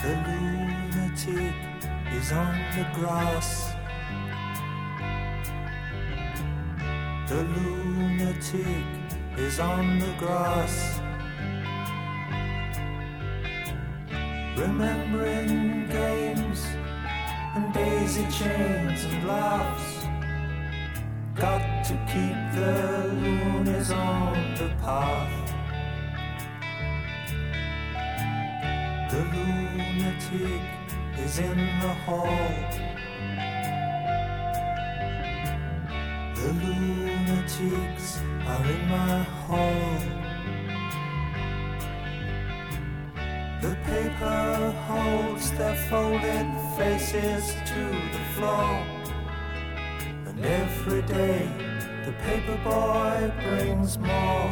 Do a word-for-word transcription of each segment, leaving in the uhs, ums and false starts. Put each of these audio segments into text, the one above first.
The lunatic is on the grass. The lunatic is on the grass. Remembering games and daisy chains and laughs. Got to keep the loonies on the path. The lunatic is in the hall. The lunatics are in my hall. The paper holds their folded faces to the floor. And every day the paper boy brings more.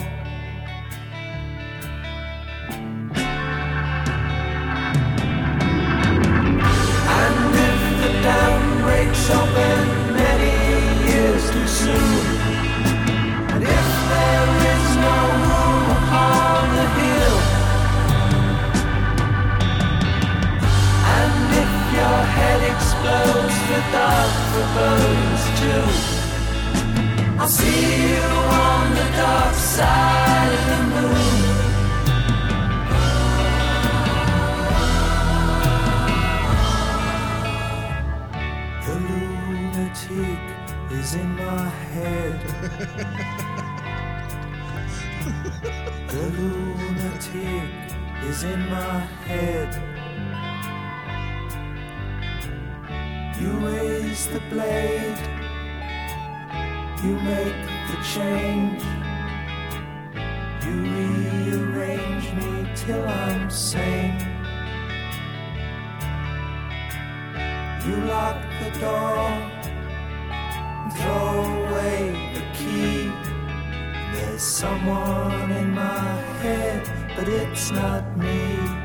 And if the dam breaks open many years too soon, and if there is no room upon the hill, and if your head explodes with dark bones too, I'll see you on the dark side of the moon. The lunatic is in my head. The lunatic is in my head. You raise the blade, you make the change, you rearrange me till I'm sane. You lock the door and throw away the key. There's someone in my head, but it's not me.